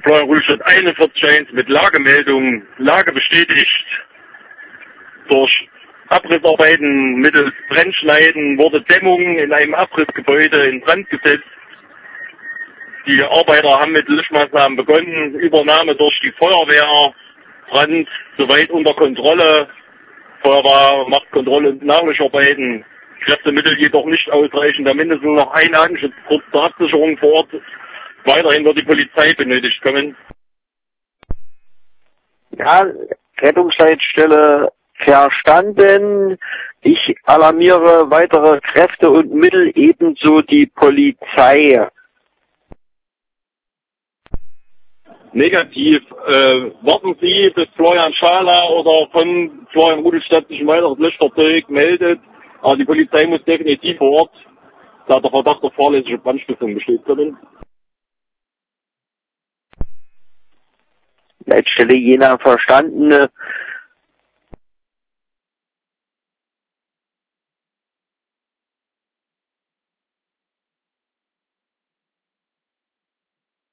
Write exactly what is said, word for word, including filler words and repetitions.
Florian-Rudolstadt einundvierzig eins mit Lagemeldung, Lage bestätigt. Durch Abrissarbeiten mittels Brennschneiden wurde Dämmung in einem Abrissgebäude in Brand gesetzt. Die Arbeiter haben mit Löschmaßnahmen begonnen, Übernahme durch die Feuerwehr, Brand soweit unter Kontrolle, Feuerwehr macht Kontrolle und Nachlöscharbeiten, Kräftemittel jedoch nicht ausreichend, da mindestens noch ein Artenschutztrupp zur Absicherung vor Ort. Weiterhin wird die Polizei benötigt kommen. Ja, Rettungsleitstelle verstanden. Ich alarmiere weitere Kräfte und Mittel, ebenso die Polizei. Negativ. Äh, warten Sie, bis Florian Schala oder von Florian-Rudolstadt sich ein weiteres Löschfahrzeug meldet. Aber die Polizei muss definitiv vor Ort, da der Verdacht auf fahrlässige Brandstiftung besteht, kommen. Leitstelle Jena verstanden.